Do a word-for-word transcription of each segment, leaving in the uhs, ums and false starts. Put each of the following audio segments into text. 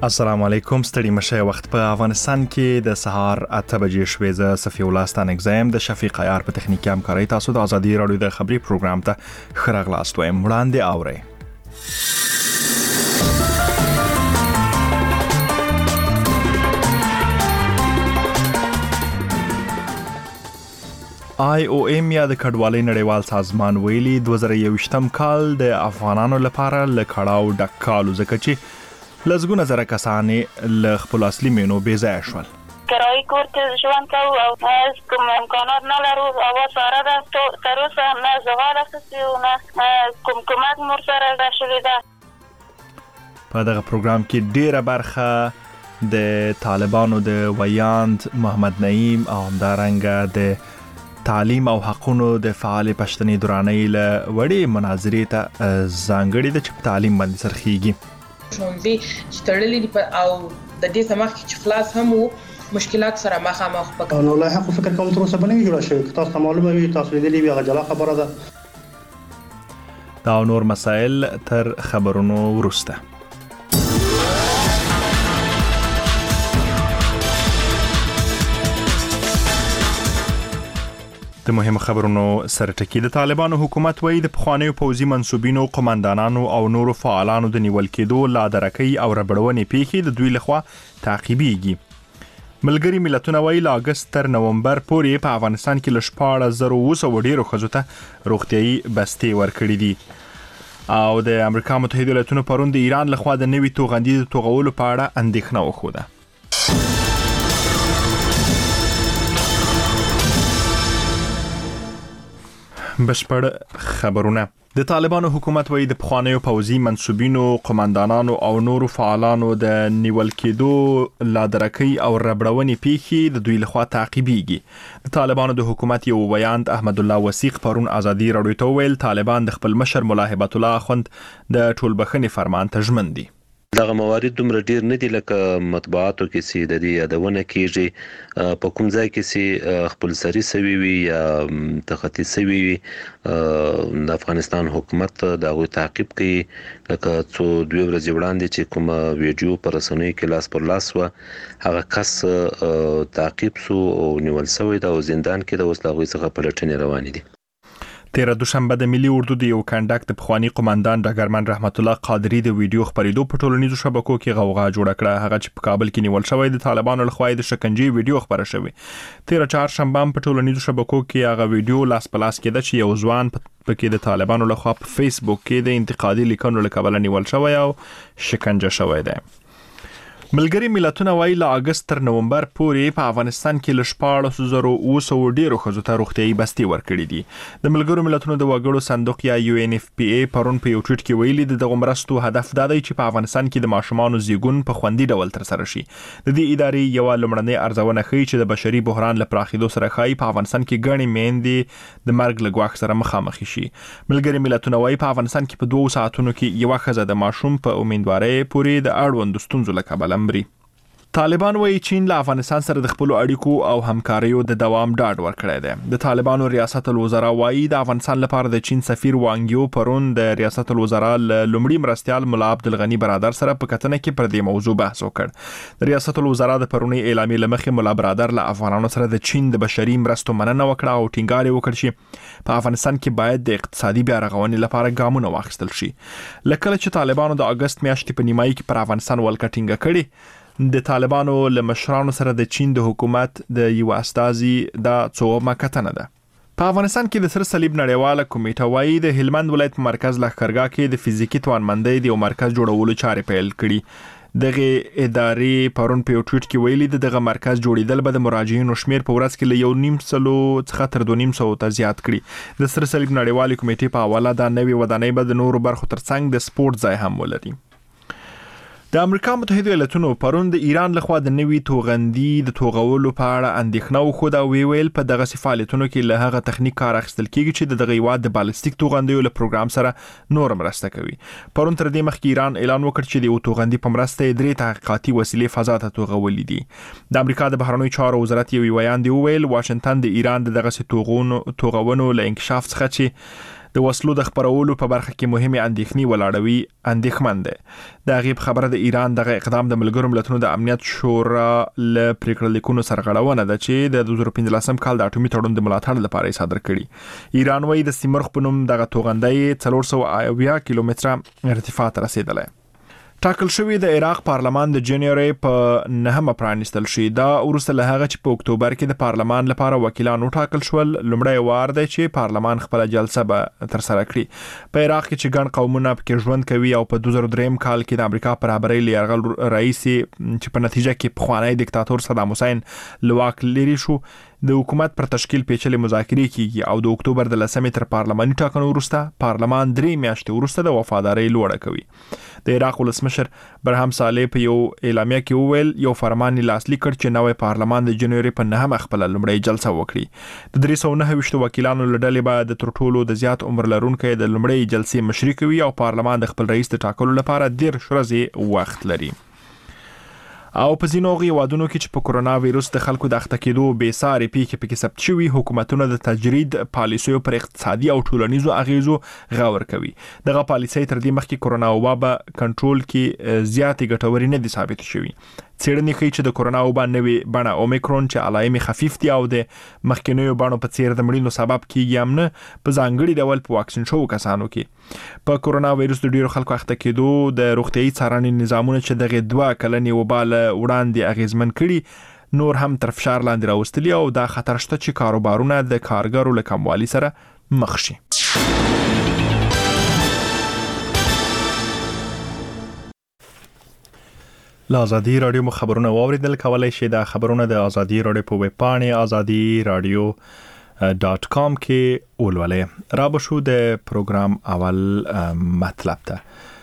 السلام علیکم. ستړي مشه. وخت په افغانستان کې د سهار اته بجې شوې. زه صفی الله ستانګزم د شفیق عیار په تخنیکی همکارۍ تاسو د ازادي رادیو د خبري پروګرام ته ښه راغلاست وایم. وړاندې اورئ. آی او ایم یا د کډوالۍ نړیوال سازمان ویلي دوه زره یوویشتم کال د افغانانو لپاره له کړاو ډک کال ځکه چې لزګونه زره کسانې له خپل اصلي مینو بې ځایه شول. کرایي کور کې ژوند کوو او کوم امکانات نه لرو. هوا ساره ده، تر اوسه نه زغال اخیستي او نه کوم کومک مور سره ده شوې ده. په دغه پروګرام کې ډیره برخه د طالبانو د ویاند محمد نعیم او همدارنګه د تعلیم او حقونو د فعال پښتني درانۍ له وړې مناظرې ته ځانګړې ده چې په تعلیم باندې سرخیږي. ښوونځي چې تړلي دي او د دې سمخ چې خلاص هم وو مشکلات سره مخامخ پکې. نو لا حق فکر کوم تر اوسه باندې جوړ شوی. تاسو ته معلومه وي تاسو لیدلې وي هغه جلا خبره ده. دا نور مسائل تر خبرونو وروسته. د مهمو خبرونو سره ټکی. د طالبانو حکومت وایي د پخوانیو پوځي منسوبینو، قومندانانو او نورو فعالانو د نیول کېدو، لادرکۍ او ربړونې پیښې د دوی لخوا تعقیبېږي. ملګري ملتونه وایي له اګست تر نومبر پورې په افغانستان کې له شپاړس زره اوه سوه ډېرو ښځو ته روغتیایي بستې ورکړي دي. او د امریکا متحده ایالاتونو پرون د ایران لخوا د نوي توغندي د توغولو په اړه اندېښنه وښوده. بشپړ خبرونه. د طالبانو حکومت وایي د پخوانیو پوځي منسوبینو، قومندانانو او نورو فعالانو د نیول کېدو، لادرکۍ او ربړونې پیښې د دوی لخوا تعقیبېږي. د طالبانو د حکومت یو ویاند احمد الله وثیق پرون ازادي رادیو ته وویل طالبان د خپل مشر ملا هیبت الله اخوند د ټولبښنې فرمان ته ژمن دي. دغه موارد دومره ډیر نه دي لکه مطبوعاتو کې سي د دې یادونه کیږي. په کوم ځای کې سي خپل سری سوي وي یا تخطي سوي وي د افغانستان حکومت دغه تعقیب کوي. لکه څو دوه ورځې وړاندې چې کوم ویډیو پر رسنیو کې لاس پر لاس و هغه کس تعقیب سو او نیول شوی د زندان کې د وسلغوي څخه پلټنې روانې دي. تیر دوشنبه د ملي اردو د یو کنډک د پخوانی قومندان ډګرمن رحمت الله قادری د ویډیو خبرېدو په ټولنیزو شبکو کې غوغا جوړه کړه. هغه چې په کابل کې نیول شوی د طالبانو لخوا د شکنجې ویډیو خبره شوی. تیر چهارشنبه په ټولنیزو شبکو کې هغه ویډیو لاس په لاس کېده چې یو ځوان پکې د طالبانو لخوا په فیسبوک کې د انتقادي لیکنو له کبله نیول شوی او شکنجه شوی دی. ملګري ملتونه وایي له اګست تر نومبر پورې په افغانستان کې له شپاړس زره اوه سوه ډېرو ښځو ته روغتیایي بستې ورکړي دي. د ملګرو ملتونو د وګړو صندوق یا یو ان اف پی ای پرون په یو ټویټ کې ویلي د دغه مرستو هدف دا دی چې په افغانستان کې د ماشومانو زیږون په خوندي ډول ترسره شي. د دې ادارې یوه لومړنۍ ارزونه ښیي چې د بشري بحران له پراخېدو سره ښایي په افغانستان کې ګڼې میندې د مرګ له ګواښ سره مخامخ شي. ملګري ملتونه وایي په افغانستان کې په دوو ساعتونو کې یوه ښځه د ماشوم په امیندوارۍ پورې د اړوندو ستونزو له کبله مري. طالبان وایي چین له افغانستان سره د خپلو اړیکو او همکاریو د دوام ډاډ ورکړی دی. د طالبانو ریاست الوزرا وایي د افغانستان لپاره د چین سفیر وانګیو پرون د ریاست الوزرا له لومړي مرستیال ملا عبدالغني برادر سره په کتنه کې پر دې موضوع بحث وکړ. د ریاست الوزرا د پرونی اعلامیې له مخې ملا برادر له افغانانو سره د چین د بشري مرستو مننه وکړه او ټینګار یې وکړ چې په افغانستان کې باید د اقتصادي بیا رغونې لپاره ګامونه واخیستل شي. لکه چې طالبانو د اګست میاشتې په نیمایي کې پر افغانستان ولکه ټینګه کړې، د طالبانو له مشرانو سره د چین د حکومت د یو استازي دا څومره کتنه ده. په افغانستان کې د سر صلیب نړیواله کمیټه وایي د هلمند ولایت مرکز لښکرګاه کې د فزیکي توانمندۍ د یو مرکز جوړولو چارې پیل کړي. دغه ادارې پرون په یو ټویټ کې ویلي دغه مرکز جوړیدل به د مراجعینو شمیر په ورځ کې له یو نیم سلو څخه تر دوه نیم سوو ته زیات کړي. د سر صلیب نړیوالې کمیټې په حواله دا نوې ودانۍ به د نورو برخو ترڅنګ د سپورت ځای هم ولري. د امریکا متحده ایالاتونو پرون د ایران لخوا د نوي توغندي د توغولو په اړه اندېښنه وښوده او ویل په دغه فعالیتونو کې له هغه تخنیک کار اخیستل کیږي چې د دغه هیواد د بالستیک توغندیو له پروګرام سره نور مرسته کوي. پرون تر دې مخکې ایران اعلان وکړ چې د یو توغندي په مرسته درې تحقیقاتي وسیلې فضا ته توغولې دي. د امریکا د بهرنیو چارو وزارت یو ویاند ویل واشنگټن د ایران د دغه توغونو توغونو له انکشاف څخه چې د وسلو د خپرولو په برخه کې مهمه اندېښنې ولاړوي اندېښمن دی د غیب خبره د ایران دغه اقدام د ملګرو ملتونو د امنیت شورا ل پریکړه لیکونو سرغړونه ده چې د دوه زره پنځلسم کال د اټومي تړون د ملاتړ لپاره صادر کړي. ایران وايي د سیمرغ په نوم دغه توغندۍ څلور سوه اویا کیلومتره ارتفاع ته رسیدلی. ټاکل شوی د عراق پارلمان د جنوري په نهمه پرانیستل شي. دا وروسته له هغه چې په اکتوبر کې د پارلمان لپاره وکیلانو ټاکل شول. لومړی وار دی چې پارلمان خپل جلسه به تر سره کړي. په عراق کې چې ګڼ قومونه پکې ژوند کوي او په دوه زره درې کال کې د امریکا پر برابرۍ له یرغل رئیس چې په نتیجه کې پخوانی دیکتاتور صدام حسین لواک لري شو د حکومت پر تشکیل پیچلې مذاکرې کیږي او د اکتوبر د لسمې تر پارلماني ټاکنو وروسته پارلمان درې میاشتې وروسته د وفادارۍ لوړه کوي. د عراق ولسمشر برهم صالح په یو اعلامیه کې وویل یو فرمان لاسلیک کړ چې نوی پارلمان د جنوري په نهمه خپل لومړی جلسه وکړي. د درې سوه نهه ویشت وکیلانو له ډلې به د تر ټولو د زیات عمر لرونکي د لومړی جلسې مشري کوي او پارلمان د خپل رئیس د ټاکلو لپاره دېرش ورځې وخت لري. او په ځینو هیوادونو کې چې په کورونا وایروس د خلکو د اخته کېدو بې ساري پیښې پکې ثبت شوي، حکومتونه د تجرید پالیسیو پر اقتصادي او ټولنیزو اغیزو غور کوي. دغه پالیسۍ تر دې مخکې کورونا وبا به کنټرول کې زیاتې ګټورې نه دي ثابت شوي. څېړنې ښیي چې د کورونا وبا نوې بڼه اومیکرون چې علایم خفیف دي او د مخکینیو بڼو په څېر د مړینو سبب کیږي هم نه په ځانګړي ډول په واکسین شوو کسانو کې. په کورونا وایروس د ډیرو خلکو اخته کېدو د روغتیايي څارنې نظامونه چې دغه دوه کلنې وبا له وړاندې اغیزمن کړي نور هم تر فشار لاندې راوستلي او دا خطر شته چې کاروبارونه د کارګرو له کموالي سره مخ شي. له ازادي رادیو مو خبرونه واوریدل. کولای شئ د خبرونه د ازادي رادیو په ویب پاڼې ازادي رادیو ډاٹ کام کې ولولئ. را به شو د پروګرام اول مطلب ته.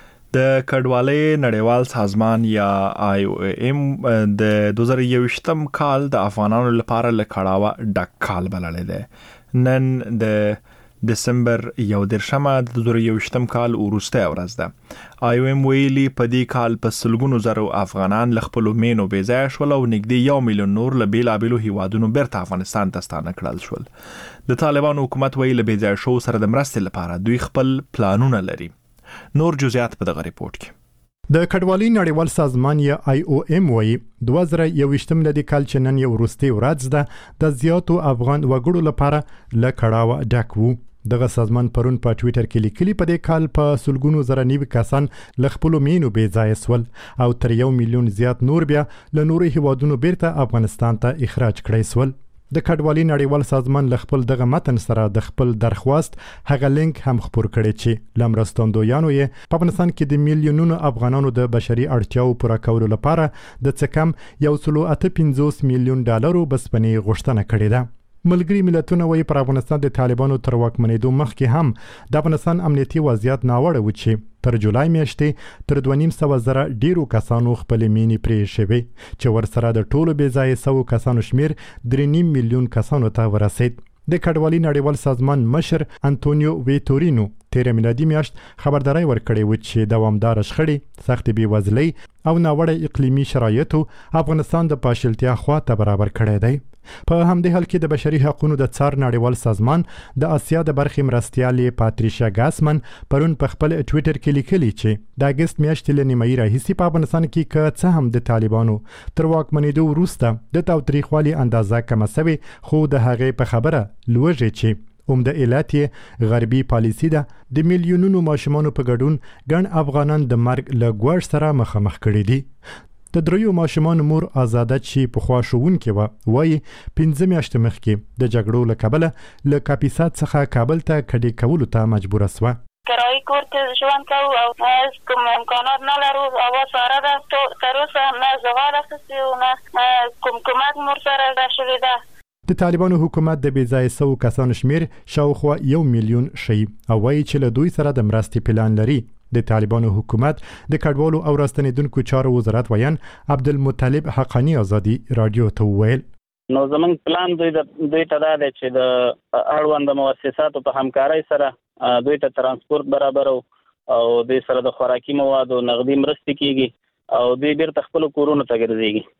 د کډوالۍ نړیوال سازمان یا آی او ایم د دوه زره یوویشتم کال د افغانانو لپاره له کړاوه ډک کال بللی دی. نن د دسمبر یو دېرشمه د دوه زره یوویشتم کال وروستۍ ورځ ده. آی او ایم ویلي په دې کال په سلګونو زرو افغانان له خپلو مینو بې ځایه شول او نږدې یو میلیون نور له بېلابېلو هیوادونو بیرته افغانستان ته ستانه کړل شول. د طالبانو حکومت وایي له بې ځایه شوو سره د مرستې لپاره دوی خپل پلانونه لري. نور جزئیات په دغه ریپورت کې. د کډوالۍ نړیوال سازمان یا آی او ایم وایي دوه زره یوویشتم د دې کال چې نن یې وروستۍ ورځ ده د زیاتو افغان وګړو لپاره له کړاوه ډک وو. دغه سازمان پرون په ټویټر کې لیکلي په دې کال په سلګونو زره نوي کسان له خپلو مینو بې ځایه سول او تر یو میلیون زیات نور بیا له نورو هیوادونو بیرته افغانستان ته اخراج کړی سول. د کډوالۍ نړیوال سازمان له خپل دغه متن سره د خپل درخواست هغه لینک هم خپور کړی چې له مرستندویانو یې په افغانستان کې د میلیونونو افغانانو د بشري اړتیاو پوره کولو لپاره د څه کم یو سلو اته پنځوس میلیون ډالرو بسپنې غوښتنه کړې ده. ملګري ملتونه وایي پر افغانستان د طالبانو تر واکمنېدو مخکې هم د افغانستان امنیتي وضعیت ناوړه و چې تر جولای میاشتې تر دوه نیم سوه زره ډیرو کسانو خپلې مینې پرې شوې چې ورسره د ټولو بې ځایه سوو کسانو شمیر درې نیم میلیون کسانو ته ورسید. د کډوالۍ نړیوال سازمان مشر انتونیو ویتورینو تیره میلادي میاشت خبرداری ورکړې و چې دوامداره شخړې، سختې بېوزلۍ او ناوړه اقلیمي شرایطو افغانستان د پاشلتیا خوا ته برابر کړی دی. په همدې حال کې د بشري حقوقو د څار نړیوال سازمان د اسیا د برخې مرستیالې پاتریشیا ګاسمن پرون په خپل ټویټر کې لیکلي چې د اګست میاشتې له نیمایي راهیسې په افغانستان کې که څه هم د طالبانو تر واکمنېدو وروسته د تاوتریخوالي اندازه کمه سوې، خو د هغې په خبره لوږې چې عمده علت یې غربي پالیسي ده د میلیونونو ماشومانو په ګډون ګڼ افغانان د مرګ له ګواښ سره مخامخ کړي دي. د دریو ماشومانو مور آزاده چې پخوا ښوونکې وه وایي پنځه میاشتې مخکې د جګړو له کبله له کاپیسا څخه کابل ته کډې کولو ته مجبوره سوه. کرایي کور کې ژوند کوو او کوم امکانات نه لرو. هوا ساره ده، تر اوسه نه زغال اخیستي او نه کوم کمک مور سره راشوې ده. د طالبانو حکومت د بې ځایه سوو کسانو شمیر شاوخوا یو میلیون ښیي او وایي چې له دوی سره د مرستې پلان لري. د طالبانو حکومت د کډوالو او راستنېدونکو چارو وزارت ویان عبدالمطلب حقانی ازادي رادیو ته وویل نو زمونږ پلان دوی د دوی ته دا دی چې د اړوند مؤسساتو په همکارۍ سره دوی ته ترانسپورت برابرو او دوی سره د خوراکي موادو نغدي مرستې کیږي او دوی بیرته خپل کورونو ته ګرځېږي.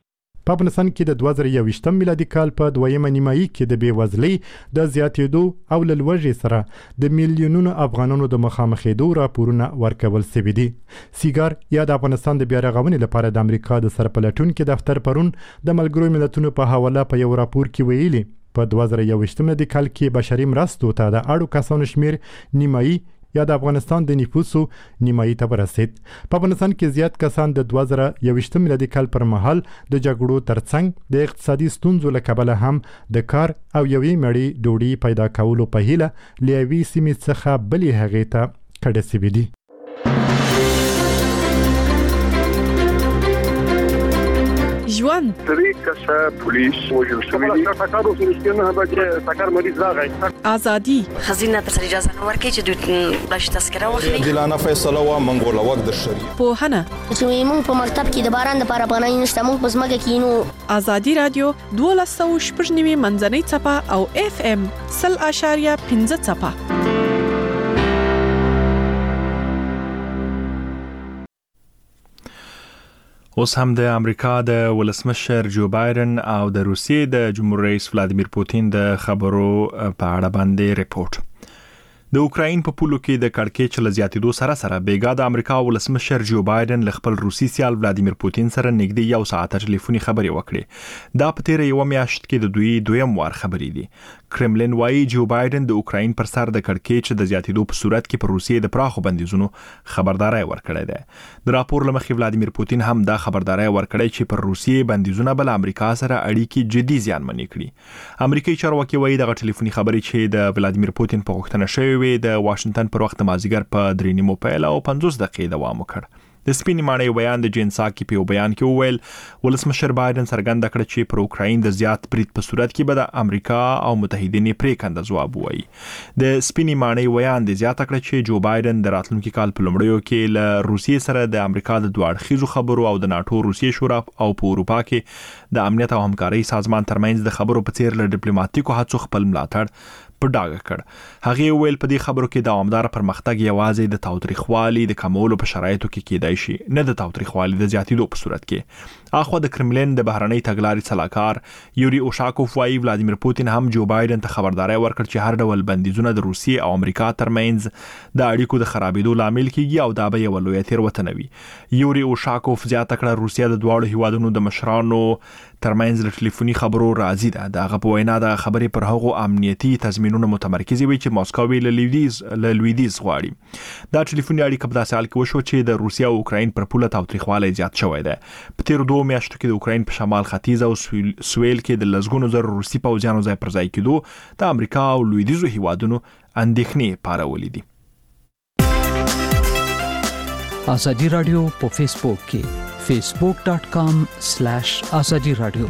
په افغانستان کې د دوه زره یوویشتم میلادي کال په دویمه نیمایي کې د بېوزلۍ د زیاتېدو او له لوږې سره د میلیونونو افغانانو د مخامخېدو راپورونه ورکول شوي دي. سیګار یا د افغانستان د بیا رغونې لپاره د امریکا د سرپلټونکي دفتر پرون د ملګرو ملتونو په حواله په یو راپور کې ویلي په دوه زره یوویشتم میلادي کال کې بشري مرستو ته د اړو کسانو شمیر نیمایي یا د افغانستان د نفوسو نیمایي ته ورسید. په افغانستان کې زیات کسان د دوه زره یوویشتم میلادي کال پر مهال د جګړو ترڅنګ د اقتصادي ستونزو له کبله هم د کار او یوې مړۍ ډوډۍ پیدا کولو په هیله له یوې سیمې څخه بلې هغې ته کډه شوي دي. ژوند طریقه پولیس وجل شوی دی سکارو فلسطینه به سکار مریض راغی ازادي خزینه تر اجازه نه ورکړي چې د تذکره واخلي دلانه فیصله وا منګول وخت د شری په هنه چې موږ په مکتب کې د باران لپاره پناه نشته موږ په زمګه کې نو ازادي رادیو دولس سوه شپږ نوي منځنۍ چپه او اف ام صفر اشاریه پنځه چپه. اوس هم د امریکا د ولسمشر جو بایدن او د روسیې د جمهور رئیس ولادیمیر پوتین د خبرو په اړه باندې ریپورت. د اوکراین په پولو کې د کړکېچ له زیاتېدو سره سره بیګا د امریکا ولسمشر جو بایدن له خپل روسي سیال ولادیمیر پوتین سره نږدې یو ساعت ټلیفوني خبرې وکړې. دا په تیره یوه میاشت کې د دوی دویم وار خبرې دي. کرملین وایي جو بایدن د اوکراین پر سر د کړکېچ د زیاتېدو په صورت کې پر روسیې د پراخو بندیزونو خبرداري ورکړې ده. د راپور له مخې ولادیمیر پوتین هم دا خبرداري ورکړې چې پر روسیې بندیزونه بل امریکا سره اړیکې جدي زیانمنې کړي. امریکایي چارواکي وایي دغه ټلیفوني خبرې چې د ولادیمیر پوتین په غوښتنه شوې د واشنگټن پر وخت مازیګر په درې نیمو پیل او پنځوس دقیقې دوام وکړ. د سپینې ماڼۍ بیان د جین ساکي په بیان کې وویل ولسمشر بایدن څرګنده کړه چې پر اوکراین د زیات برید په صورت کې به د امریکا او متحدینو پریکنده ځواب وایي. د سپینې ماڼۍ بیان د زیاته کړه چې جو بایدن د راتلونکي کال په لومړیو کې له روسیې سره د امریکا د دوه اړخیزو خبرو او د ناتو روسیې شورا او په اروپا کې د امنیت او همکارۍ سازمان ترمنځ د خبرو په څیر له ډیپلوماټیکو هڅو خپل ملاتړ په ډاګه کړ. هغه ویل په دې خبرو کې دوامدار پرمختګ یوازې د تاوتریخوالي د کمولو په شرایطو کې کېدای شي نه د تاوتریخوالي د زیاتېدو په صورت کې. اخو د کرملین د بهرنۍ تګلارې سلاکار یوري اوشاکوف وايي ولادیمیر پوتین هم جو بایدن ته خبرداري ورکړ چې هر ډول بندیزونه د روسیې او امریکا ترمنځ د اړیکو د خرابېدو لامل کیږي او دا به یو لوی تېروتنه وي. یوري اوشاکوف زیاته کړه روسیه د دواړو هیوادونو د مشرانو ترمنځ د ټلیفوني خبرو راځي ده. دغه په وینا د خبرې پر هغو امنیتي تضمینونو متمرکز وي چې ماسکو له لویدیز له لویدیز غواړي. دا ټلیفوني اړیکه په داسې حال کې وشو چې د روسیه او اوکراین پر پوله تاوتریخوالی زیات شوی دی. په تیرو دوه میاشتو کې د اوکراین په شمال ختیځ او سویل کې د لسګونو زره روسي پوځیانو ځای پر ځای کېدو د امریکا او لویدیزو هیوادونو اندېښنې پارولې دي. ازادي رادیو په فیسبوک کې facebook dot com slash azadi radio.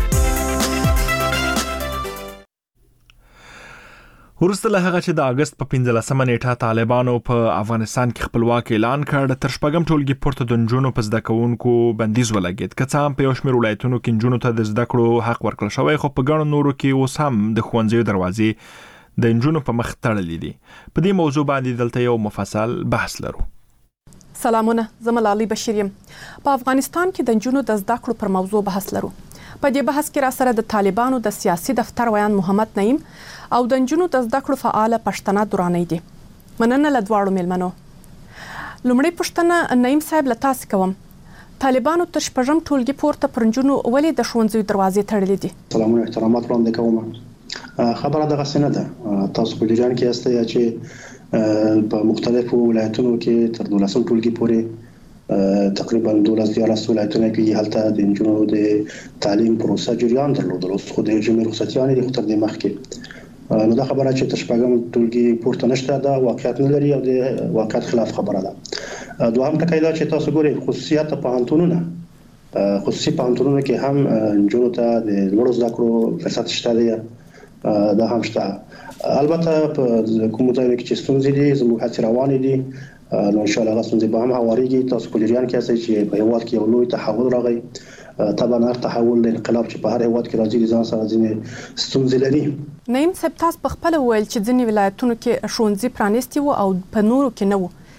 ورسته له هغه چې د اگست په پنځلسمه نیټه طالبانو په افغانستان کې خپلواک اعلان کړ تر شپږم ټولګي پورته د نجونو په زده کوونکو بندیز ولګید. که څه هم په یو شمېر ولایتونو کې نجونو ته د زده کړو حق ورکړل شوی خو په ګڼو نورو کې اوس هم د ښوونځیو دروازې د نجونو په مخ تړلې دي. په دې موضوع باندې دلته یو مفصل بحث لرو. سلامونه، زه ملالۍ بشیر یم. په افغانستان کې د نجونو د زده کړو پر موضوع بحث لرو. په دې بحث کې را سره د طالبانو د سیاسي دفتر ویان محمد نعیم او د نجونو د زده کړو فعاله پښتنه درانۍ دي. مننه له دواړو میلمنو. لومړی پوښتنه نعیم صاحب له تاسو کوم. طالبانو تر شپږم ټولګي پورته پر نجونو ولې د ښوونځیو دروازې تړلې دي؟ سلامونه احترامات وړاندې کوم. خبره دغه څه نه ده. تاسو په جریان کې یاست چې په مختلفو ولایتونو کې تر دولسم ټولګي پورې تقریبا دولس دیارلس ولایتونه کې هلته د نجونو د تعلیم پروسه جریان درلودل. اوس خو د جمهور رخصتیانې د خطر د مخ کې نو دا خبره چې تر شپږم ټولګي پورته نشته دا واقعیت نه لري او د واقعیت خلاف خبره ده. دوهم ټکی دا چې تاسو ګورئ خصوصیات پوهنتونونه خصوصي پوهنتونونو کې هم نجونو ته د لوړو زده کړو فرصت شته دی. دا هم شته. البته په کوم ځای کې چې ستونزې دي زموږ هڅې روانې دي نو ان شاء الله ستونزې به هم هواريږي. تاسو په جریان کې یاست چې په هیواد کې یو لوی تحول راغی. طبعا هر تحول د انقلاب چې په هر هیواد کې راځي ځان سره ځینې ستونزې لري. نعیم صاحب تاسو په خپل ویل چې ځینې ولایتونو کې ښوونځي پرانیستي وو او په نورو کې نه وو.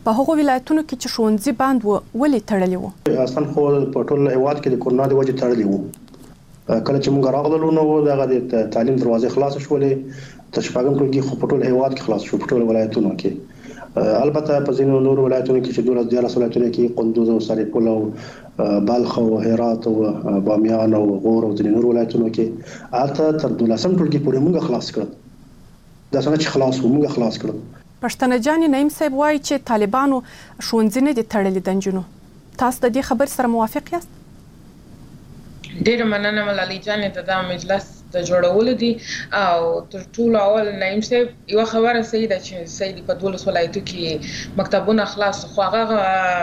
په هغو ولایتونو کې چې ښوونځي بند و ولې تړلي وو؟ اصلا خو په ټول هیواد کې د کورونا د وجې تړلي وو. کله چې موږ راغلو نو دغه د تعلیم دروازې خلاص شولې، د شپږم ټولګي خو په ټول هیواد کې خلاص شو، په ټول ولایتونو کې. البته په ځینو نور ولایتونو کې چې دولس دیارلس ولایتونو کې قندوز او سرپل او بلخ او هرات او بامیان او غور او ځینې نور ولایتونو کې البته تر دولسم ټولګي پورې موږ خلاص کړل. دا څنګه چې خلاص وو موږ خلاص کړل. پښتنه جان نعیم صاحب وایي چې طالبانو ښوونځي نه دي تړلي د نجونو. تاسو د دې خبر سره موافق یاست؟ ډېر مننه ملالۍ جانې د دا مجلس د جوړولو دي او تر ټولو اول نعیم صاحب یو خبره صحیح ده چې صحیح په دولس ولایتو کې مکتبونه خلاص خو هغه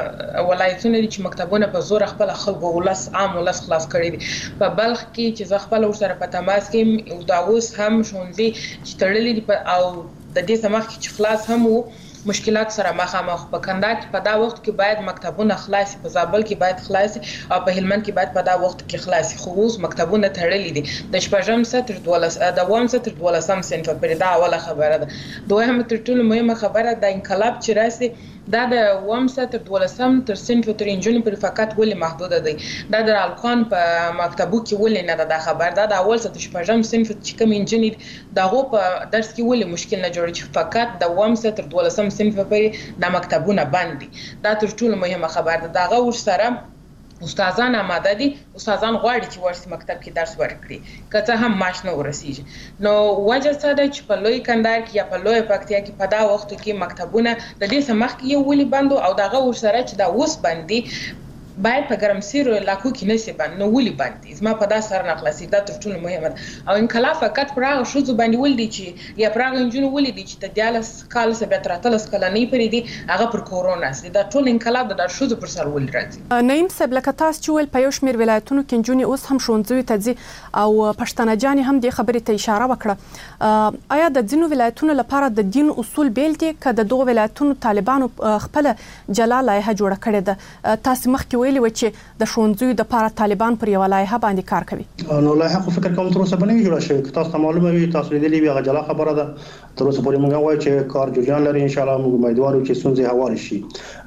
ولایتونه دي چې مکتبونه په زور خپل خلکو ولس عام ولس خلاص کړي دي. په بلخ کې چې زه خپل ورسره په تماس کې او دا اوس هم ښوونځي چې تړلي دي او د دې سمخ چې خلاص هم وو مشکلات سره مخامخ. په کندهار کې په دا وخت کې باید مکتبونه خلاص، په زابل کې باید خلاص او په هلمند کې باید په دا وخت کې خلاص. خو اوس مکتبونه تړلي دي. د شپږم سطر دولس د اووم سطر دولسم صنف پورې دا اوله خبره ده. دویمه تر ټولو مهمه خبره د انقلاب چې راسي دا د اووم سطر دولسم تر صنف تر انجونې پورې فقط ولې محدوده دی. دا د الکان په مکتبو کې ولې نه ده دا خبر. دا د اول سطر شپږم صنف چې کوم انجونې دغه په درس کې ولې مشکل نه جوړ چې فقط د اووم سطر دولسم صنف پورې د مکتبونه بند دي. دا تر ټولو مهمه خبر ده. دغه ورسره استادان آماده دي، استادان غواړي چې ورسې مکتب کې درس ورکړي که څه هم معاش نه ورسیږي. نو وجه څه ده چې په لوی کندهار کې یا په لوی پکتیا کې په دا وخت کې مکتبونه د دې څخه مخکې یو ولې بند او دغه ورسره چې دا اوس بند دي باید په ګرمسیرو علاقو کې نشي بند. نو ولې بند دي زما په دا سر نه خلاصي. دا تر ټولو مهمه ده. او انقلاب فقط پر هغه ښځو باندې ولې دي چې یا پر هغه نجونو ولې دي چې د دیارلس کال څخه بیا تر اتلس کلنۍ پورې دي هغه پر کورونا سي. دا ټول انقلاب د ښځو پر سر ولې راځي. نعیم صاحب لکه تاسو چې ول په یو شمېر ولایتونو کې نجونې اوس هم ښوونځیو ته ځي او پښتنه جان هم دې خبرې ته اشاره وکړه. آیا د ځینو ولایتونو لپاره د دین اصول بیل دي که د دغو ولایتونو طالبانو خپل جلا لایحه جوړه کړې ده؟ تاسو مخکې ویلي و چې د ښوونځیو د لپاره طالبان پر یو لایحه باندې کار کوي. نو لایحه خو فکر کوم تر اوسه باندې جوړه شوې. که تاسو ته معلومه وي تاسو لیدلې وي هغه جلا خبره ده. تر اوسه پورې موږ وایو چې کار جریان لري. ان شاء الله موږ امیدوار یو چې ستونزې هوارې شي.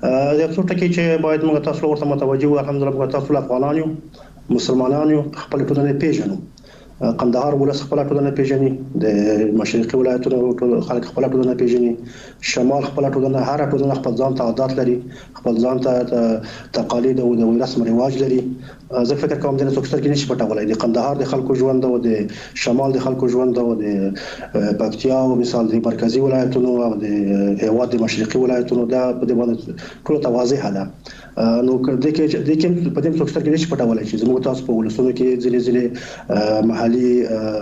د څو ټکي چې باید موږ تاسو ورته متوجه وو. الحمدلله موږ تاسو افغانان یو، مسلمانان یو، خپل ټولنه پیژنو. قندهار ولس خپل ټولنه پیژني، د مشرقي ولایتونو ټول خلک خپل ټولنه پیژني، شمال خپل ټولنه، هر ټولنه خپل ځان ته عادت لري، خپل ځان ته تقالید او د رسم رواج لري. زه فکر کوم د څوک سترګې نشي پټولای. د قندهار د خلکو ژوند او د شمال د خلکو ژوند او د پکتیا او مثال د مرکزی ولایتونو او د هیواد د مشرقي ولایتونو دا په دې باندې ټول توازیح ده. نو د کې د کې په دې څوک سترګې نشي پټولای چې زموږ تاسو په ولسونو کې ځلې ځلې محلي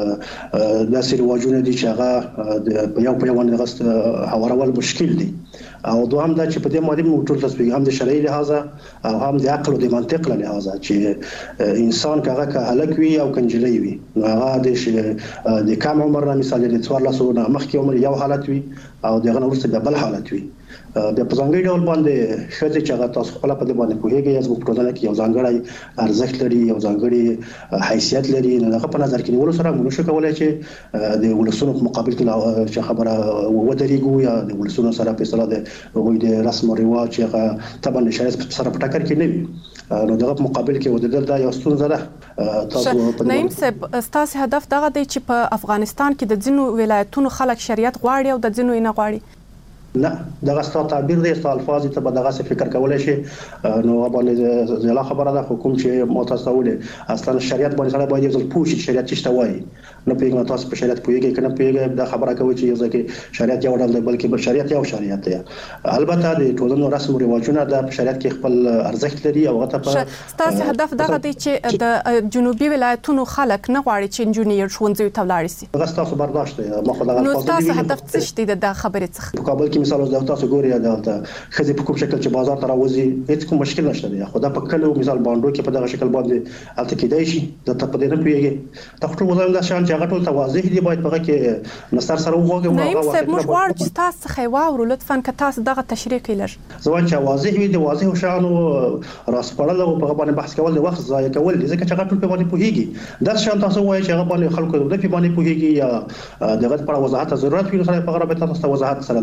داسې رواجونه دي چې هغه په یو په یو باندې غست هوارول مشکل دي. او دوهم دا چې په دې باندې موږ ټول تصویر هم د شرعي لحاظه او هم د عقل او د منطق له لحاظه چې انسان کاغه که هلک وي او کنجلې وي نو هغه د کم عمر نه مثال د څوار لاسو نه مخکې عمر یو حالت وي او دغه وروسته بل حالت وي. بیا په ځانګړي ډول باندې ښځې چې هغه تاسو خپل په دې باندې پوهیږئ یا زموږ په ټولنه کې یو ځانګړی ارزښت لري، یو ځانګړي حیثیت لري. نو هغه په نظر کې نیولو سره موږ نشو کولی چې د ولسونو په مقابل کې چې خبره ودرېږو یا د ولسونو سره په اصطلاح د هغوی د رسم او رواج چې هغه طبعا د شریعت سره په ټکر کې نه وي. نو دغه په مقابل کې ودرېدل دا یو ستونزه ده. تاسو نعیم صاحب ستاسو هدف دغه دی چې په افغانستان کې د ځینو ولایتونو خلک شریعت غواړي او د ځینو یې نه غواړي؟ نه، دغه ستاسو تعبیر دی، ستاسو الفاظ ته به دغه څه فکر کولای شي. نو باندې ځلا خبره ده حکومت چې متاسو ولې اصلا شریعت باندې سره باید یو پوښتنه چې شریعت څه وایي. نو پیغام تاسو په شریعت پوهیږئ کنه پوهیږئ دا خبره کوي چې یو ځکه شریعت یو ډول دی بلکې په شریعت یو شریعت دی. البته د ټولنو رسم او رواجونه د شریعت کې خپل ارزښت لري او هغه ته ستاسو هدف دغه دی چې د جنوبي ولایتونو خلک نه غواړي چې انجینیر ښوونځي ته ولاړ شي. هغه ستاسو برداشت دی. ما خو دغه نو تاسو هدف څه دی د خبرې څخه؟ په کابل کې مثال اوس تاسو ګورئ دا خزي په کوم شکل چې بازار ته راوځي هیڅ کوم مشکل نشته دی. خو دا په کلو مثال باندې کې په دغه شکل باندې الته کېدای شي د ته په دې نه پیږي. دا ټول وزن دا شان چې هغه ټول توازیح دی باید په کې نستر سره وګورئ. نعیم صاحب موږ غواړو چې تاسو څخه واورو لطفا که تاسو دغه تشریح کړئ. زه وایم چې واضح وي د واضح شانو راسپړل او په باندې بحث کول د وخت ضایع کول دي ځکه چې هغه ټول په باندې پوهیږي. دا شان تاسو وایي چې هغه باندې خلکو د په باندې پوهیږي یا دغه په وضاحت ضرورت وي سره په غره به تاسو وضاحت سره درکړئ شي.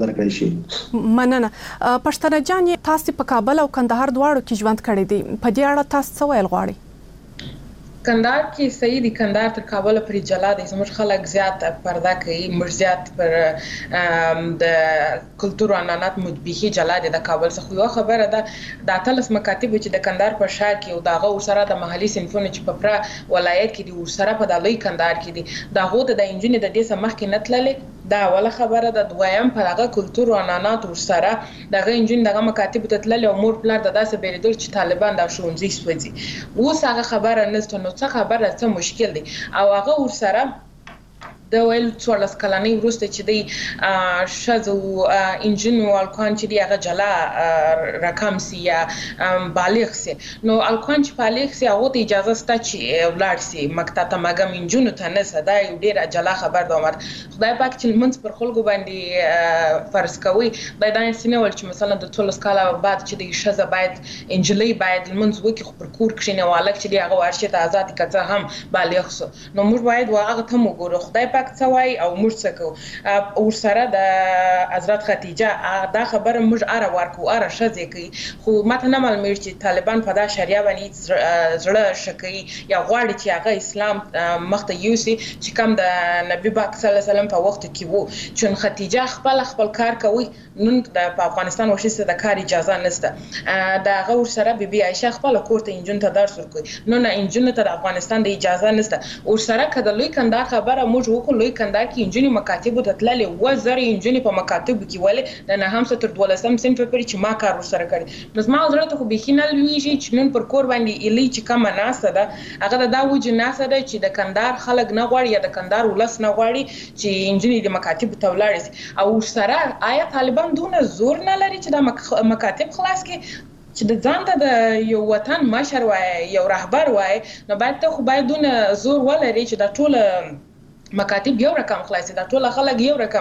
شي. مننه. پښتنه جان تاسو په کابل او کندهار دواړو کې ژوند کړی دی، په دې اړه تاسو څه ویل غواړئ؟ کندهار کې صحیح دي، کندهار تر کابل پرې جلا دي، زموږ خلک زیات پرده کوي، موږ زیات پر د کلتور او عنعنات مطبخي جلا دي د کابل څخه. یو خبره ده د اتلس مکاتب چې د کندهار په شهر کې او دغه سره د محلي صنفونه چې په پرا ولایت کې دي او سره په د لوی کندهار کې دي، دغه د انجینر د دې سمخ کې نتللې دا اوله خبره ده. دویم په هغه کلتور او عنعنات سره دغه انجینر دغه مکاتب ته تللې او مور پلار د داسې بیریدل چې طالبان د شونځي سوځي. اوس هغه خبره نشته، نو څه خبره څه مشکل دی او هغه ورسره د ویل څوارلس کلنۍ وروسته چې دی شذ او انجن او الکوان چې دی هغه جلا رقم سي یا بالغ سي، نو الکوان چې بالغ سي هغه ته اجازه سته چې ولار سي مکتب ته مګم انجن ته نه سده یو ډیر جلا خبر د عمر خدای پاک چې منځ پر خلکو باندې فرض کوي دا د سینې ول چې مثلا د څوارلس کاله بعد چې دی شذ باید انجلۍ باید منځ وکي پر کور کې نه والک چې دی هغه ورشه ته آزاد کړه هم بالغ سو، نو موږ باید واغه ته وګورو خدای څوای او موږ څه کوو. او سره د حضرت خدیجه دا خبره موږ اره ورکو اره شذ کوي، خو ماته نه معلومه چې طالبان په دا شریعه باندې زړه شکی یا غواړي چې هغه اسلام مخته یوسي چې کوم د نبی پاک صلی الله علیه وسلم په وخت کې وو، چې خدیجه خپل خپل کار کوي. نن د افغانستان وشي د کار اجازه نشته، دا غور سره بیبي عائشه خپل کور ته انجن ته درس ورکوي، نو نه انجن ته د افغانستان د اجازه نشته. او سره کله لوی کندهار خبره موږ وکړو، لوی کندهار کې انجنې مکاتب ته تللې و زر انجنې په مکاتب کې ولې د نه هم ستر دولسم صنف پورې چې ما کار ورسره کړی. نو زما زړه ته خو بېخي نه لویږي چې نن پر کور باندې ایلي چې کومه ناسته ده هغه د دا وجې ناسته ده چې د کندهار خلک نه غواړي یا د کندهار ولس نه غواړي چې انجنې د مکاتب ته ولاړ شي. او سره آیا طالبان دونه زور نه لري چې د مکاتب خلاص کړي چې د ځان ته د یو وطن مشر وای یو رهبر وای، نو باید ته خو باید دونه زور ولري چې د ټول مکاتب یو رقم خلاصي دا ټول خلک یو رقم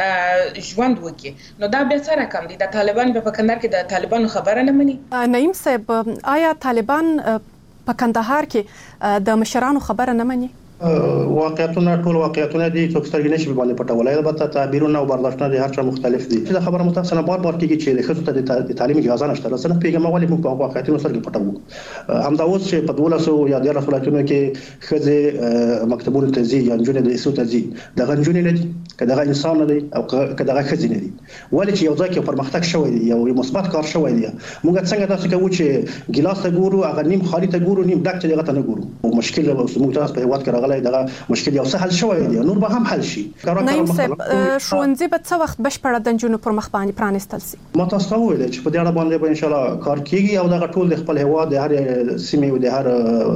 ژوند وکي. نو دا به څه رقم دي؟ د طالبان په کندهار کې د طالبانو خبره نه مني. نعیم صاحب، آیا طالبان په کندهار کې د مشرانو خبره نه مني؟ واقعیتونه ټول واقعیتونه دي چې سترګې نشي باندې پټولای، البته تعبیرونه او برداشتونه د هر چا مختلف دي. دا خبره متأسفانه بار بار کېږي چې د خصوصا د تعلیم اجازه نشته، رسنه پیغام ولې موږ په واقعیتونو سره پټو. همدا اوس چې په دولسو یا د رسولاتونو کې خځه مکتبونو ته ځي یا جنونه د اسو ته ځي، د غنجونې نه دي کله انسان نه دي او کله خځه نه دي، ولې چې یو ځکه پرمختګ شوی دی یو مثبت کار شوی دی. موږ څنګه تاسو کوو چې ګلاس ته ګورو هغه نیم خالی ته ګورو نیم ډک ته نه ګورو. مشکل موږ تاسو په هواد کې راغلی دغه مشکل یو څه حل شوی دی، نور به هم حل شي. نعیم صاحب، ښوونځي به څه وخت بشپړه د نجونو پر مخ باندې پرانیستل شي؟ ما تاسو ته وویل چې په دې اړه باندې به ان شاء الله کار کیږي او دغه ټول د خپل هواد د هر سیمې او د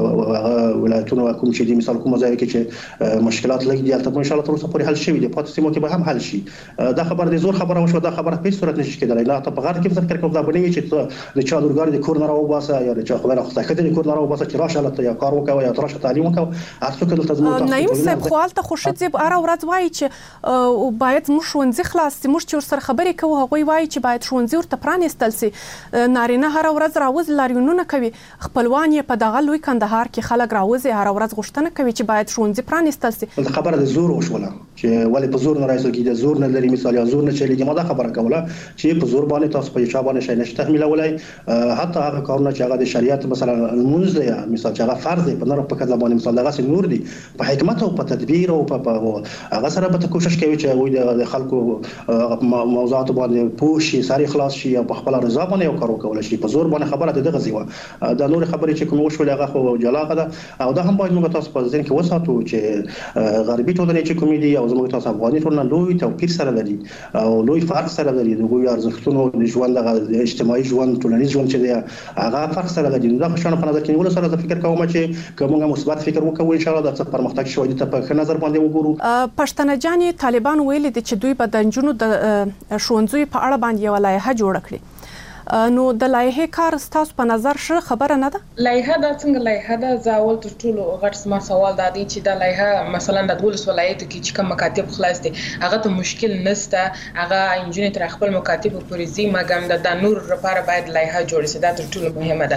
هر ولایتونو کوم چې د مثال کوم ځای کې چې مشکلات لګي دي تاسو ان شاء الله تر اوسه پورې حل شوی دی، پاتې سیمو کې به هم حل شي. دا خبر د زور خبره وشو، دا خبره په هیڅ صورت نشي کېدلی. لا ته په غار کې فکر کوم دا بنوي چې د چا لورګار د کور نه راوباسه یا د چا خبره خو ځکه د کور نه راوباسه چې راشه لته یا کار وکاو یا ترشه تعلیم وکاو هر څه کله تاسو. نعیم صاحب، خو حالت خو شته اره ورځ وایي چې باید موږ ښوونځي خلاص سي، موږ چې سره خبرې کوو هغوی وایي چې باید ښوونځي ورته پرانیستل سي. نارینه هر ورځ راوځي لاریونونه کوي، خپلوان یې په دغه لوی کندهار کې خلک راوځي هر ورځ غوښتنه کوي چې باید ښوونځي پرانیستل سي. خبره د زور وشوله چې ولې په زور نه راځي کې د زور نه لري مثال یا زور نه چلیږي. ما دا خبره کوله چې په زور باندې تاسو په چا باندې شي نشته تحمیلولای، حتی هغه کارونه چې هغه د شریعت مثلا منځ یا مثال چې هغه فرض په نور په کله باندې مثال دغه نور دي په حکمت او په تدبیر او په هغه سره به کوشش کوي چې وي د خلکو موضوعات باندې پوښي ساري خلاص شي او په خپل رضا باندې یو کار وکول شي. په زور باندې خبره دغه زیوه دا نور خبرې چې کوم وشول هغه خو جلاغه ده او دا هم باید موږ تاسو په ځین کې وساتو چې غربي ټولنې چې کوم دي او زموږ تاسو افغاني ټولنه لوی توپیر سره لري او لوی فرق سره لري. دغه ارزښتونو د ژوند د اجتماعي ژوند ټولنیز ژوند چې دی هغه فرق سره لري. دا خوشاله په نظر کې نیول سره فکر کوم چې کومه مثبت فکر وکړو ان شاء الله د پرمختګ شوی ته په نظر باندې وګورو. پښتنه جان، طالبان ویل دي چې دوی به د نجونو د ښوونځیو په اړه باندې یو لایحه جوړ کړي. نو د لایحه کار ستاسو په نظر شه خبره نه ده لایحه دا څنګه لایحه دا زاول تر ټولو غټ ما سوال دا دی چې دا لایحه مثلا د دولس ولایتو کې چې کوم مکاتب خلاص دي هغه ته مشکل نشته هغه انجینر تر خپل مکاتب پورې زی مګم د نور لپاره باید لایحه جوړ شي دا تر ټولو مهمه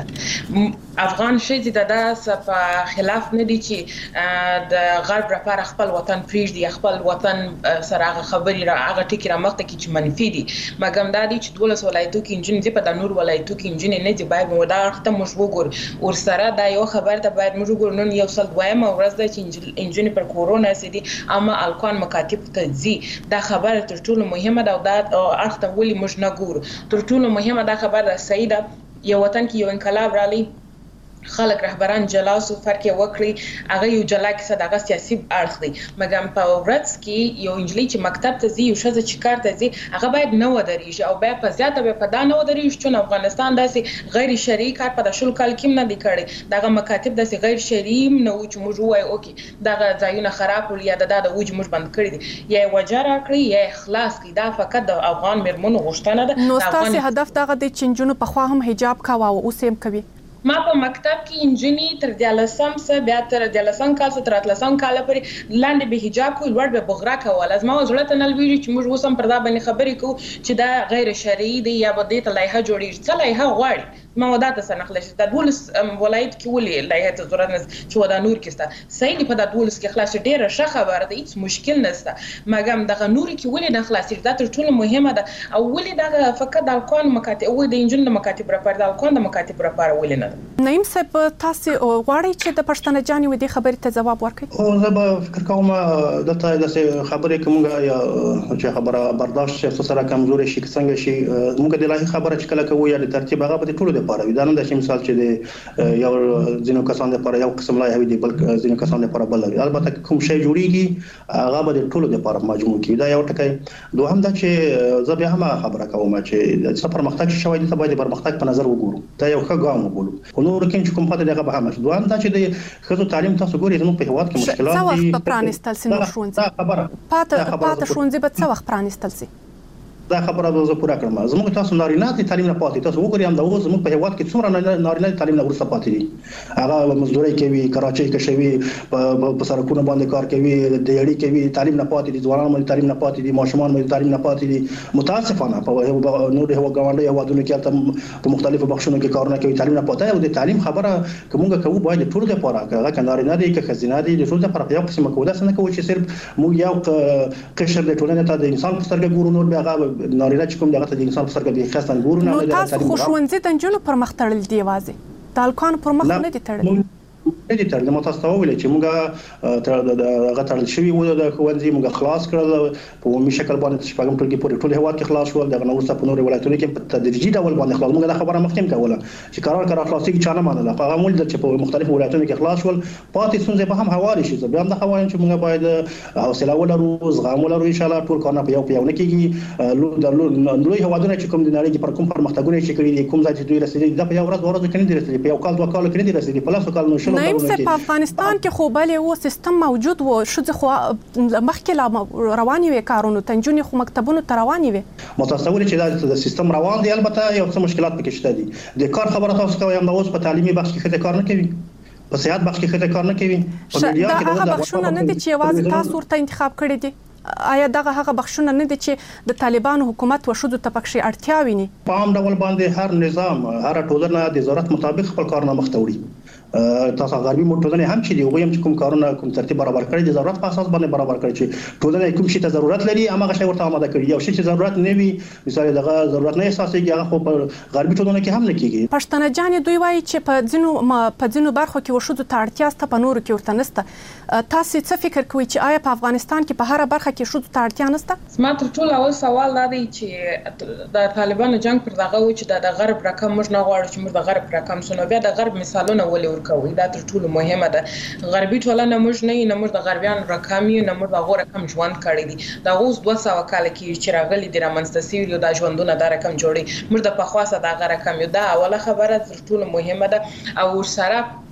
ده افغان شې د داس په خلاف نه دي چې د غرب لپاره خپل وطن پریږدي خپل وطن سره هغه خبري را هغه ټکی را مخته کې چې منفي دي مګم دا دي چې دولس ولایتو کې انجینر د نور ولایتو کې انجینر نه دی باید مو دا وخت مو وګور ور سره دا یو خبر ته باید موږ وګور نن یو سل دویمه ورځ ده چې انجینر پر کورونا سي دي اما الکان مکاتب ته زی دا خبر تر ټولو مهمه ده او دا اخته ولي موږ نه ګور تر ټولو مهمه دا خبر ده سیده یو وطن کې یو انقلاب رالی خلک رهبران جلاسو فرق وکړي هغه یو جلا کیسه دغه سیاسي اړخ دی مګم په ورځ کې یو انجلۍ چې مکتب ته ځي یو شزه چې کار ته ځي هغه باید نه ودرېږي او بیا په زیاته به په دا نه ودرېږي چې افغانستان داسې غیر شرعي کار په شل کال کې نه دی کړی دغه مکاتب داسې غیر شرعي نه و چې موږ وایو اوکې دغه ځایونه خراب ول یا د دا د وج موږ بند کړی دي یا وجه راکړي یا اخلاص کړي دا فقط د افغان مرمنو غوښتنه ده نو تاسو هدف دغه د چنجونو په خوا هم حجاب کاوه او اوس هم کوي ما په مکتب کې انجینری تر دیالسم سره بیا تر دیالسم کال سره تر اتلسم کال پورې لاندې به حجاب کوي لوړ به بغرا کول از ما زړه ته نل ویری چې موږ وسم پر دا باندې خبرې کوو چې دا غیر شرعي دی یا به د لایحه جوړیږي څه لایحه غواړي ما ودا ته سنخلش دا دولس ولایت کې ولې لایحه ته ضرورت نه چې ودا نور کېسته صحیح په دا دولس کې خلاص ډیره ښه خبره ده هیڅ مشکل نشته مګم دغه نور کې ولې نه خلاص دا تر ټولو مهمه ده او ولې دا فقط د الکون مکاتب او د انجن مکاتب لپاره د الکون د مکاتب لپاره ولې نه نعیم صاحب تاسو غواړئ چې د پښتنه جاني ودی خبرې ته جواب ورکړئ او زه به فکر کوم دلته د خبرې کومه یا چې خبره برداشت شي سره کمزوري شي څنګه شي موږ د لایحه خبره چې کله کوو یا د ترتیب هغه په ټولو لپاره وي دا نه د مثال چې د یو ځینو کسان لپاره یو قسم لایحه وي د بل ځینو کسان لپاره بل البته کوم شی جوړیږي هغه به د ټولو لپاره مجموع کی دا یو ټکی دوهم دا چې زه بیا هم خبره کوم چې د سفر مختګ شوی د باید پرمختګ په نظر وګورو دا یو ښه ګام وبولو نو ورکه چې کوم پته دغه به هم دوام دا چې د خزو تعلیم تاسو ګورئ زموږ په هواد کې مشکلات دي څه وخت پرانستل سي نو شونځي خبره پاته پاته شونځي به څه وخت پرانستل سي دا خبره زه پوره کړم زموږ تاسو نارینه تعلیم نه پاتې تاسو وګورئ هم دا اوس زموږ په هواد کې څومره نارینه تعلیم نه ورسره پاتې دي هغه مزدوري کوي کراچۍ کې شوی په سرکونو باندې کار کوي د یړی کوي تعلیم نه پاتې دي ځوانان باندې تعلیم نه پاتې دي ماشومان باندې تعلیم نه پاتې دي متاسفانه په نور هوا غونډه هوادونو کې تم په مختلفو بخښونو کې کارونه کوي تعلیم نه پاتې او د تعلیم خبره کومه کوو باید ټول لپاره هغه کنارینه دي کې خزینه دي د ټول لپاره یو قسم کوله څنګه کوي چې صرف موږ یو قشر د ټولنې ته د انسان په سترګه ګورو نور بیا هغه نارینه چې کوم دغه د انسان په سترګه به خاصه ګورو نه د تعلیم خو ښوونځي د نجونو پر مخ تړل دی وازه د الکان پر مخ نه دي تړل نه دي تړل مو تاسو ویل چې موږ تر دغه تړل شوی و د ښوونځي موږ خلاص کړل په عمومي شکل باندې شپږم ټولګي پورې ټول هواد کې خلاص شول دغه نور څه په نور ولایتونو کې په تدریجي ډول باندې خلاص موږ دا خبره مخکې کوله چې قرار قرار خلاصي کې چانه مانله هغه مول چې په مختلفو ولایتونو کې خلاص شول پاتې څنګه به هم حواله شي بیا هم دا خبره چې موږ باید حوصله ولرو زغم ولرو ان شاء الله ټول کارونه په یو په یو نه کېږي د لوی هوادونو چې کوم د نړۍ پر کوم پرمختګونه چې کړی دي کوم ځای چې دوی رسېدلي دا په یو ورځ ورځ کې نه دي رسېدلي په یو کال دوه کال کې نه دي رسېدلي په لاسو کال نو شنو افغانستان کې خو بل یو سیستم موجود و شو خو مخکې رواني وي کارونه تنجونی خو مکتبونو ته رواني وي متصور چې دا سیستم روان دی البته یو څه مشکلات پکې شته دي د کار خبره تاسو کوي هم اوس په تعلیمي بخش کې خته کار نه کوي په صحت بخش کې خته کار نه کوي په میډیا کې دا بخښونه نه دي چې یوازې تاسو ورته انتخاب کړی دي آیا دغه هغه بخښونه نه دي چې د طالبانو حکومت وشودو ته پکې اړتیا ویني په عام ډول باندې هر نظام هر ټولنه د ضرورت مطابق خپل کارونه مخته وړي تاسو غربي موټرونه هم چې دی وګورئ چې کوم کارونه کوم ترتیب برابر کړی د ضرورت په اساس باندې برابر کړی چې ټولنه کوم شي ته ضرورت لري هغه شی ورته آماده کړی یو شی چې ضرورت نه وي مثال دغه ضرورت نه احساسېږي هغه خو په غربي ټولنه کې هم نه کیږي پښتنه جان دوی وایي چې په ځینو په ځینو برخو کې وشودو ته اړتیا ست په نورو کې ورته نسته تاسو څه فکر کوئ چې آیا په افغانستان کې په هر برخه کې شودو ته اړتیا نسته ما تر ټولو اول سوال دا دی چې د طالبانو جنگ پر دغه و چې د غرب رقم موږ نه غواړو چې موږ د غرب رقم سونو بیا د غرب مثالونه ولې ورکوي دا تر ټولو مهمه ده غربي ټولنه موږ نه نه موږ د غربیان رقم یو نه موږ هغه رقم ژوند کړی دي دا اوس دوه سوه کال کې چې راغلي د رامنځته سوي د ژوندونه د رقم جوړي موږ د پخواسه د هغه رقم یو دا اوله خبره تر ټولو مهمه ده او سره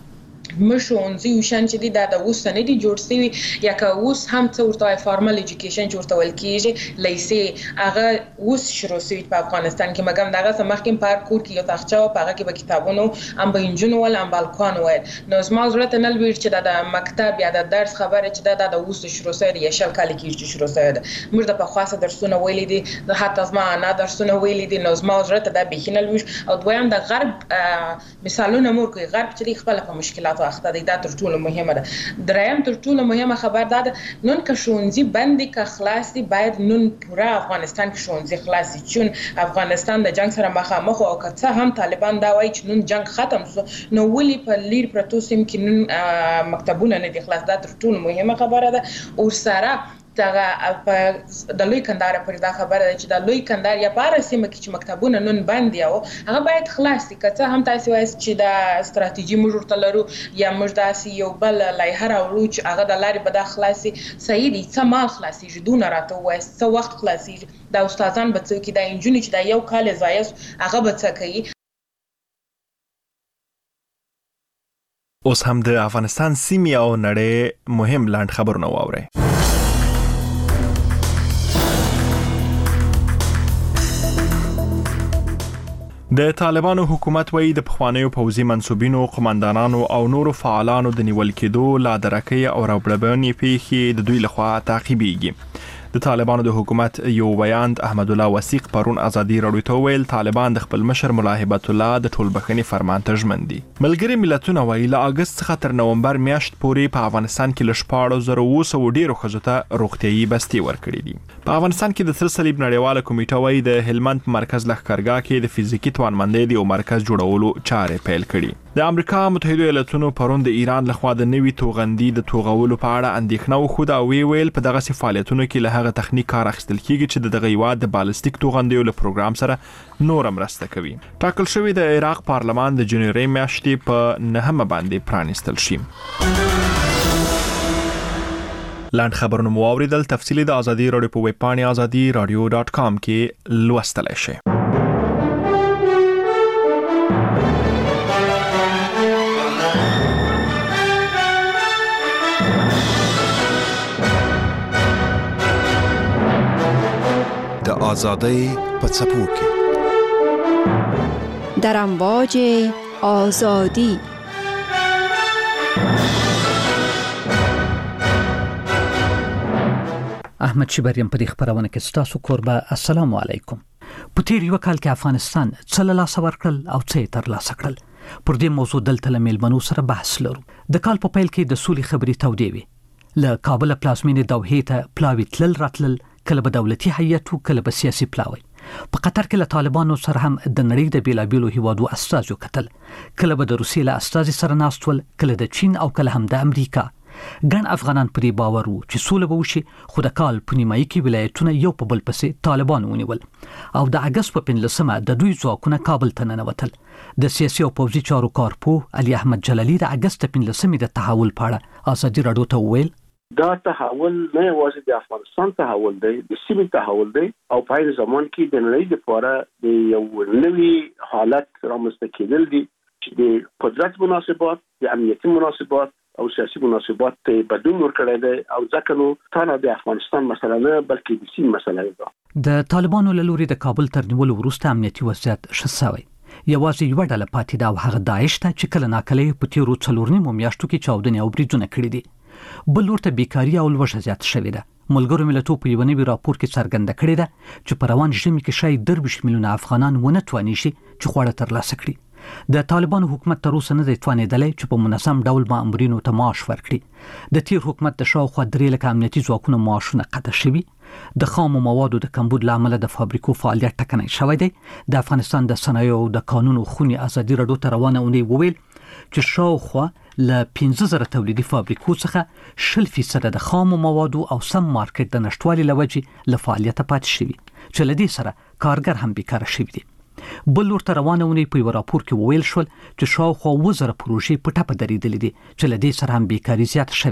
مشونځي وشان چې دا د اوس نه دي جوړ شوی یا که اوس هم څه ورته فارمل ایجوکیشن جوړ تول کیږي لیسې هغه اوس شروع شوی په افغانستان کې مګم دغه سمخکم په کور کې یو تاخچه او هغه کې به کتابونو ام به انجنونو ول ام بالکون ول نو زما ضرورت نه لوي چې د مکتب یا د درس خبره چې دا د اوس شروع شوی یا شل کال کې شروع شوی ده موږ د په خاصه درسونه ویلې دي د حتی زما نه درسونه ویلې دي نو زما ضرورت د بهینه لوي او دویم د غرب مثالونه مور کوي غرب چې خپل په مشکلات اخته دي دا تر ټولو مهمه ده دریم تر ټولو مهمه خبر ده نن که شونځي بندي که خلاص دي باید نن پورا افغانستان کې شونځي خلاص دي چون افغانستان د جنگ سره مخامخ او که هم طالبان دا وایي چې نن جنگ ختم شو نو ولي په لیر پروتو سیم کې نن مکتبونه نه دي خلاص دا تر ټولو مهمه خبره ده او سره دغه د لوی کندهار پر دا خبره ده چې د لوی کندهار یا بار سیمه کې چې مکتبونه نن بند دي او هغه باید خلاص دي که څه هم تاسو وایي چې د ستراتیژي موږ ورته لرو یا موږ داسې یو بل لایحه راوړو چې هغه د لارې به دا خلاصي صحیح دي څه مال خلاصيږي دونه راته وایي څه وخت خلاصيږي دا استادان به څه کې دا انجونی چې دا یو کال ضایع هغه به څه کوي. اوس هم د افغانستان سیمې او نړۍ مهم لاند خبرونه واورئ. د طالبانو حکومت وایي د پخوانیو پوځي منسوبینو قومندانانو او نورو فعالانو د نیول کېدو لا درکې او راوړبنې پیښې د دوی لخوا تعقیبېږي. د طالبانو د حکومت یو بیان احمد الله وثیق پرون ازادي راډیو ته ویل طالبان د خپل مشر ملا هبت الله د ټولبخښنې فرمان ته ژمن دي. ملګري ملتونه وایي له اگست څخه تر نومبر میاشت پورې په افغانستان کې له شپاړس زره اوه سوه ډیرو ښځو ته روغتیايي بستې ورکړي دي. په افغانستان کې د سره صلیب نړیواله کمیټه وایي د هلمند په مرکز لښکرګاه کې د فزیکي توانمندۍ د یو مرکز جوړولو چارې پیل کړي. د امریکا متحده ایالاتونو پرون د ایران لخوا د نوي توغندي د توغولو په اړه اندېښنه وښوده او وی ویل په دغه فعالیتونو کې له هغه تخنیک کار اخیستل کیږي چې دغه هیواد د بالستیک توغندیو له پروګرام سره نور مرسته کوي. ټاکل شوی د عراق پارلمان د جنوري میاشتې په نهمه باندې پرانیستل شي. لاند خبرونه مو اوریدل. تفصیلی د ازادي راډیو په ویب پاڼه ازادي راډیو ډاټ کام کې لوستلای شئ. د آزادۍ په څپو کې در امواج آزادی احمد شبریم په دې خبرونه کې ستاسو قربا. السلام علیکم. په تیر یو کال کې افغانستان څه له لاسه ورکړل او څه تر لاسه کړل پر دې موضوع دلته له میلمنو سره بحث لرو. د کال په پیل کې د سولې خبرې تودې وې له کابل پلازمینې دوحې ته پلاوي تلل راتلل کله به دولتي هیئت کله به سیاسي پلاوي. په قطر کې له طالبانو سره هم د نړۍ د بیلابیلو هیوادو استازو کتل کله به د روسیې له استازي سره ناستول کله د چین او کله هم د امریکا. ګڼ افغانان پرې باور وو چې سوله به وشي خو د کال په نیمایي کې ولایتونه یو په بل پسې طالبان ونیول او د اګست په پنځلسمه د دوی ځواکونه کابل ته ننوتل. د سیاسي او پوځي چارو کارپوه علي احمد جلالي د اګست په پنځلسمې د تحول په اړه ازادي راډیو ته وویل دا تحول نه یوازې د افغانستان تحول دی د سیمې تحول دی او په هغه زمان کې د نړۍ لپاره د یو نوي حالت رامنځته کېدل دي چې د قدرت مناسبات د امنیتي مناسبات او سیاسي مناسبات ته بدلون ورکړی دی او ځکه نو تنها د افغانستان مسله نه بلکې د سیمې مسله ده. د طالبانو له لوري د کابل تر نیولو وروسته امنیتي وضعیت ښه شوی. یوازې یوه ډله پاتې ده او هغه داعش ته چې کله ناکله په تیرو څلور نیمو میاشتو کې چاودنې او بریدونه کړي دي. بل ورته بیکاري او لوږه زیات شوې ده. ملګرو ملتونو په یو نوي راپور کې څرګنده کړې ده چې په روان ژمي کې شاید درویشت میلیونه افغانان ونه تواني شي چې خواړه ترلاسه کړي. د طالبانو حکومت تر اوسه نه دی توانېدلی چې په منظم ډول مامورینو ته معاش ورکړي. د تیر حکومت د شاوخوا درې لکه امنیتي ځواکونو معاشونه قطع شوي. د خامو موادو د کمبود له امله د فابریکو فعالیت ټکنی شوی دی. د افغانستان د صنایعو د قانونو خونې ازادي راډیو ته روانه اونۍ وویل چې شاوخوا له پنځه زره تولیدي فابریکو څخه شل فیصد د خامو موادو او سم مارکیټ د نشټوالي له وجې له فعالیته پاتې شوي چې له دې سره کارګر هم بیکاره شوي دي. بل ورته روانه اونۍ په یو راپور کې وویل شول چې شاوخوا اووه زره پروژې په ټپه درېدلې دي چې له دې سره هم بیکاري زیاته شوې ده.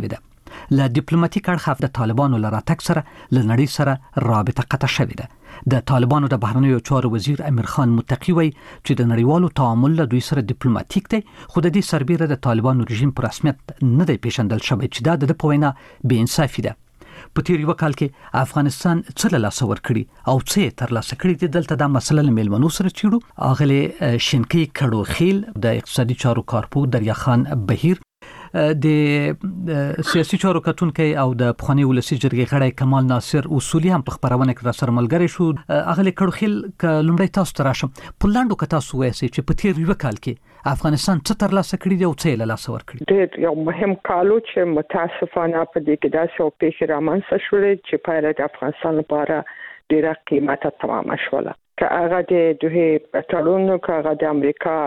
له ډیپلوماټیک اړخ د طالبانو له راتګ سره له نړۍ سره رابطه قطع شوې ده. د طالبانو د بهرنیو چارو وزیر امیر خان متقی وایي چې د نړیوالو تعامل له دوی سره ډیپلوماټیک دی، خو د دې سربیره د طالبانو رژیم په رسمیت نه دی پیژندل شوی چې دا د په وینا بې انصافي ده. په تیر یو کال کې افغانستان څه له لاسه ورکړي او څه تر لاسه کړي دي. دلته دا مسله له میلمنو سره چیړو. اغلی شینکی کړو خیل د اقتصادي چارو کارپو دریا خان بهیر، د سیاسي چارو کتونکو او د پخوانی ولسی جرګې غړی کمال ناصر اصولي هم په خبرونه کې را سره ملګری شو. اغلی کړو خیل ک لومړی تاسو ته راشم په لاندو کې تاسو وایئ چې په تیر یو کال کې افغانستان څه تر لاسه کړي دي او څه له لاسه ورکړي. ډېر یو مهم کالو چې متاسفانه په دې کې داسې او پیښې رامنځته شولې چې پایله د افغانستان لپاره ډېره قیمته تمامه شوله. که هغه د دوی تړون، که هغه د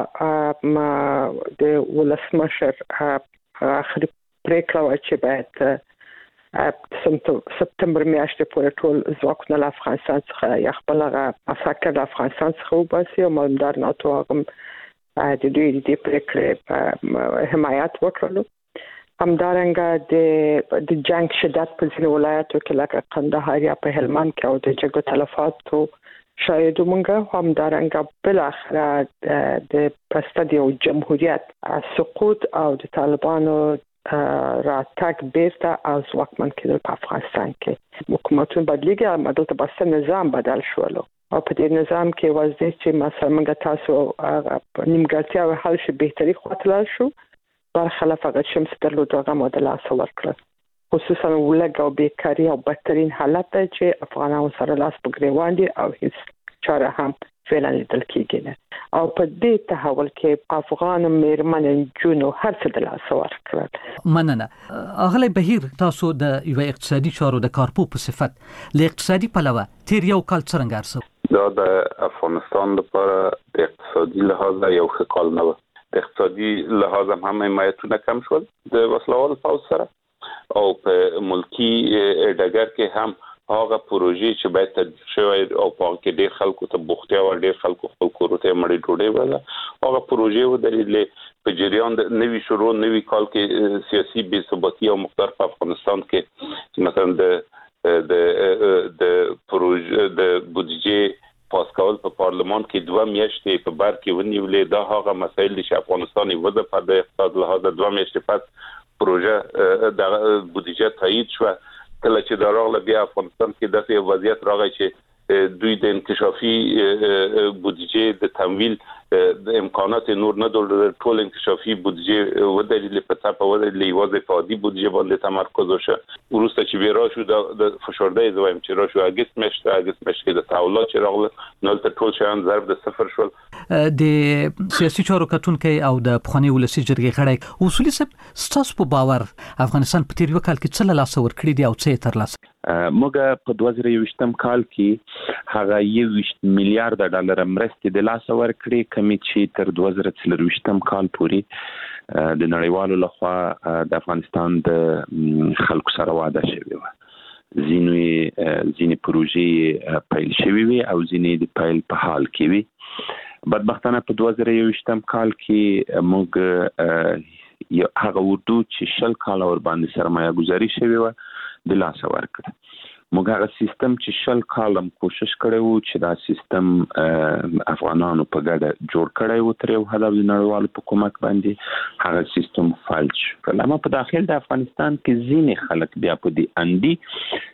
امریکا د ولسمشر آخري پریکړه و چې باید سپتمبر میاشتې پورې ټول ځواکونه له افغانستان څخه یا خپل هغه عساکر له افغانستان څخه وباسي، او مالدار ناتو هغه د دوی د پریکړې حمایت وکړلو. همدارنګه د جنگ شدت په ځینو ولایتو کې لکه قندهار یا په هلمند کې او د جګړو تلفاتو شاید مونږه همدارنګه بل اخر د پرستد یو جمهوریت سقوط او د طالبانو راتګ بیرته از ځواکمن کېدل په افغانستان کې. حکومتونه بدلیږي، مدلته بس نظام بدل شولو او په دې نظام کې وځي چې مثلا موږ تاسو نیمګړتیا او حل شي بهتري خاطر شو برخلاف هغه چې موږ درلود هغه مودل اصل ورکړل. خصوصا ولګ او بیکاری او بدترین حالت دی چې افغانانو سره لاس په ګریوان دي او هیڅ چاره هم فعلا لیدل کېږي نه. او په دې تحول کې افغان مېرمنې جنو هر څه د لاس ورکړل. مننه. اغلی بهیر، تاسو د یو اقتصادي چارو د کارپو په صفت له اقتصادي پلوه تیر یو کال څنګه ارسو؟ دا د افغانستان لپاره د اقتصادي لحاظ یو ښه کال نه و. د اقتصادي لحاظ هم حمایتونه کم شول د وسلوال پوځ سره، او په ملکی ډګر کې هم هغه پروژې چې باید تدبیر شوی او په هغه کې ډېر خلکو ته بوختیا او ډېر خلکو خپل کورو ته مړی ډوډۍ وړله، هغه پروژې ودرېدلې. په جریان د نوي شروع نوي کال کې سیاسي بې ثباتي او مقدار په افغانستان کې مثلا د د د پروژې د بودیجې پاس کول په پارلمان کې دوه میاشتې په بر کې ونیولې. دا هغه مسایل چې افغانستان یې وځه په د اقتصاد لحاظ دوه میاشتې پس پروژه د بودیجه تایید شو. کله چې دا راغله بیا افغانستان کې داسې وضعیت راغی چې دوی د انکشافي بودیجه د تمویل د امکانات نور نه درلودل. ټول انکشافي بودیجه ودرېدلې، په څاپه ودرېدلې، یوازې په عادي بودیجه باندې تمرکز وشو. وروسته چې بیا راشو د فشردهی زه وایم چې راشو اګست میاشت اګست میاشت کې د تحولات چې راغله نو ته ټول شیان ضرب د صفر شول. د سیاسي چارو کتونکو او د پخوانی ولسی جرګې غړی اصولي صاحب، ستاسو په باور افغانستان په تیر یو کال کې څه له لاسه ورکړي دي او څه تر لاسه؟ موږ په دوه زره یوویشتم کال کې هغه یوویشت میلیارډ ډالر مرستې د لاسه ورکړي، کمی چې تر دوه زره څلرویشتم کال پورې د نړیوالو لخوا د افغانستان د خلکو سره وعده شوې وه. ځینې ځینې پروژې پیل شوې وي او ځینې د پیل په حال کې وي. بدبختانه په دوه زره یوویشتم کال کې موږ هغه اردو چې شل کال ور باندې سرمایه گذاري شوې وه د لاسه ورکړه. موږ هغه سیستم چې شل کالم کوشش کړی وو چې دا سیستم افغانانو په ګډه جوړ کړی وو تر یو حده د نړیوالو په کومک باندې هغه سیستم فعال شو. کله په داخل د افغانستان کې ځینې خلک بیا په دې اندي